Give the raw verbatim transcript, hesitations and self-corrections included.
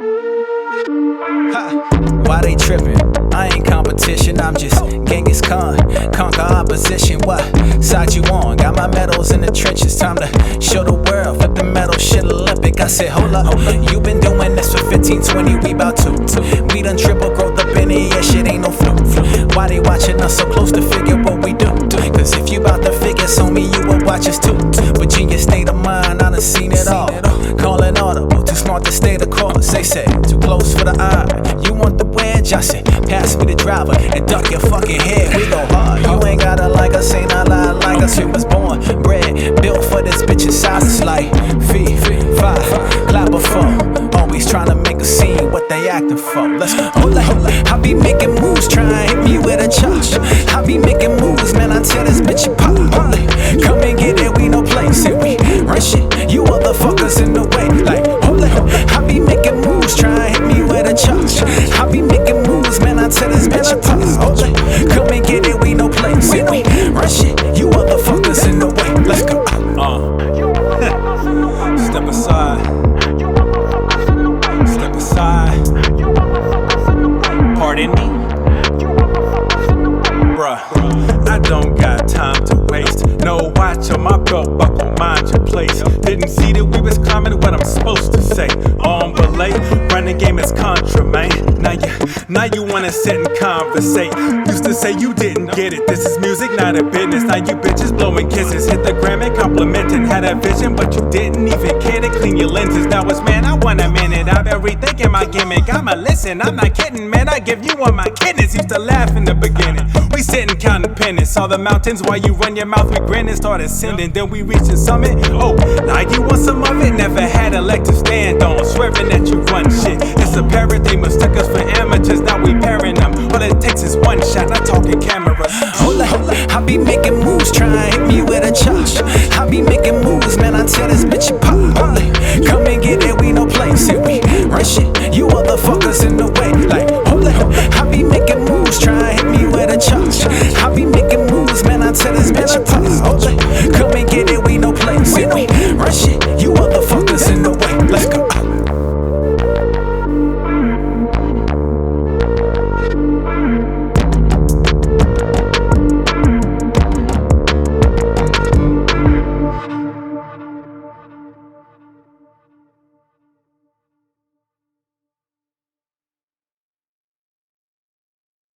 Ha, why they trippin'? I ain't competition, I'm just Genghis Khan. Conquer opposition, what side you on? Got my medals in the trenches, time to show the world. Flip the medal, shit Olympic. I said, hold up, you been doing this for fifteen, twenty, we bout to. We done triple growth up in the air, shit ain't no fluke. Why they watching us so close to figure what we do? Cause if you bout to figure, so me, you will watch us too. But genius state of mind, I done seen it all. Calling audible, too smart to stay the course. They say, too close for the eye. You want the wedge? I said, pass me the driver and duck your fucking head. We go hard. You ain't gotta like us, ain't I lie like us. We was born, bred, built for this bitch inside us like fee, five, clap a four. Always trying to make a scene, what they acting for. Let's go. Hold up, hold up. I be making moves, trying to hit me with a charge. I be making moves, man. I tell this bitch you pop. Hold it. Come and get it, we no place. If we run shit, you motherfuckers in the way. Like, hold up, I be making moves, trying to hit me with a charge. I be making moves, man. I tell this bitch you pop. Hold it. Come and get it, we no place. If we run shit, you motherfuckers in the way. Let's go. Uh. Step aside. Step aside. Pardon me? Bruh, I don't got time to waste. No watch on my belt buckle, mind your place. Didn't see that we was climbing what I'm supposed to say. On belay, running game is contra, man. Now you, now you wanna sit and conversate. Used to say you didn't get it. This is music, not a business. Now you bitches blowing kisses. Hit the gram and complimenting. Had a vision, but you didn't even care to clean your lenses. Now it's man, I want a minute. I've been rethinking my gimmick. I'ma listen, I'm not kidding, man. I give you one my kidneys. Used to laugh in the beginning. We sitting counting pennies. Saw the mountains while you run your mouth. We grinning, started ascending. Then we reached the summit. Oh, now you want some of it? Never had a leg to stand on. Swerving that you run